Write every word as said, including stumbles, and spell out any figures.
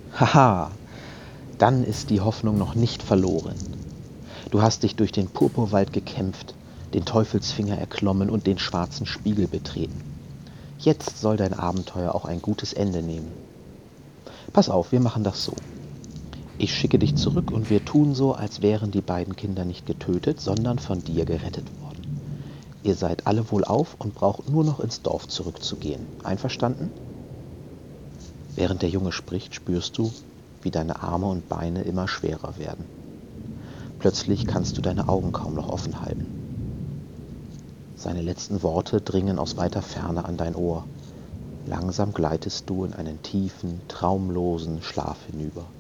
Haha, dann ist die Hoffnung noch nicht verloren. Du hast dich durch den Purpurwald gekämpft, den Teufelsfinger erklommen und den schwarzen Spiegel betreten. Jetzt soll dein Abenteuer auch ein gutes Ende nehmen. Pass auf, wir machen das so. Ich schicke dich zurück und wir tun so, als wären die beiden Kinder nicht getötet, sondern von dir gerettet worden. Ihr seid alle wohlauf und braucht nur noch ins Dorf zurückzugehen. Einverstanden? Während der Junge spricht, spürst du, wie deine Arme und Beine immer schwerer werden. Plötzlich kannst du deine Augen kaum noch offen halten. Seine letzten Worte dringen aus weiter Ferne an dein Ohr. Langsam gleitest du in einen tiefen, traumlosen Schlaf hinüber.